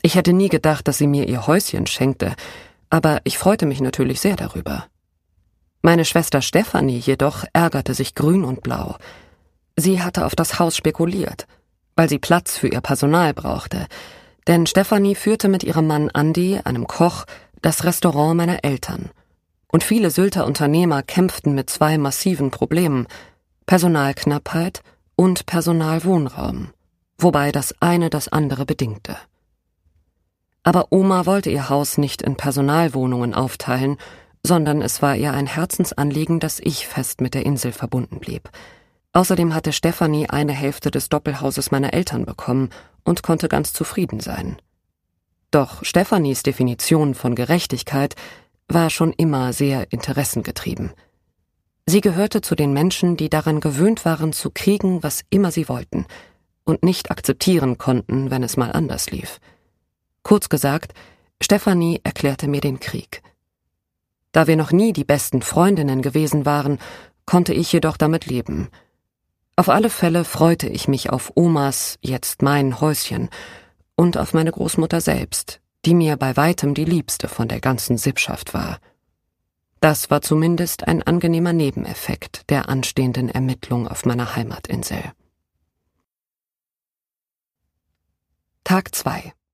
Ich hätte nie gedacht, dass sie mir ihr Häuschen schenkte, aber ich freute mich natürlich sehr darüber. Meine Schwester Stefanie jedoch ärgerte sich grün und blau. Sie hatte auf das Haus spekuliert, weil sie Platz für ihr Personal brauchte, denn Stefanie führte mit ihrem Mann Andi, einem Koch, das Restaurant meiner Eltern. Und viele Sylter Unternehmer kämpften mit 2 massiven Problemen: Personalknappheit und Personalwohnraum, wobei das eine das andere bedingte. Aber Oma wollte ihr Haus nicht in Personalwohnungen aufteilen, sondern es war ihr ein Herzensanliegen, dass ich fest mit der Insel verbunden blieb. Außerdem hatte Stefanie eine Hälfte des Doppelhauses meiner Eltern bekommen und konnte ganz zufrieden sein. Doch Stefanies Definition von Gerechtigkeit war schon immer sehr interessengetrieben. Sie gehörte zu den Menschen, die daran gewöhnt waren, zu kriegen, was immer sie wollten, und nicht akzeptieren konnten, wenn es mal anders lief. Kurz gesagt, Stefanie erklärte mir den Krieg. Da wir noch nie die besten Freundinnen gewesen waren, konnte ich jedoch damit leben. Auf alle Fälle freute ich mich auf Omas, jetzt mein Häuschen, und auf meine Großmutter selbst, die mir bei weitem die liebste von der ganzen Sippschaft war. Das war zumindest ein angenehmer Nebeneffekt der anstehenden Ermittlung auf meiner Heimatinsel. Tag 2